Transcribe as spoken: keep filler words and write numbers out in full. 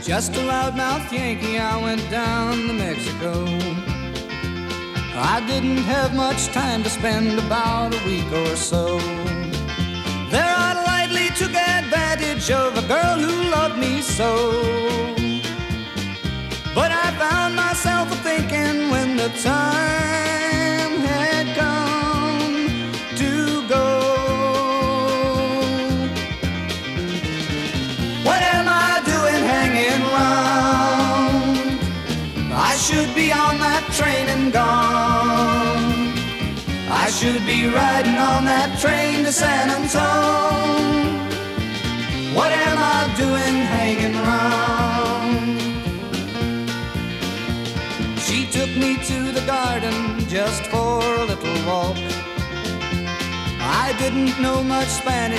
Just a loudmouth Yankee, I went down to Mexico. I didn't have much time to spend, about a week or so. There I lightly took advantage of a girl who loved me so. But I found myself a-thinking when the time had come to go. What am I doing hanging round? I should be on that train and gone. I should be riding on that train to San Antone. What am I doing hanging round? She took me to the garden just for a little walk. I didn't know much Spanish,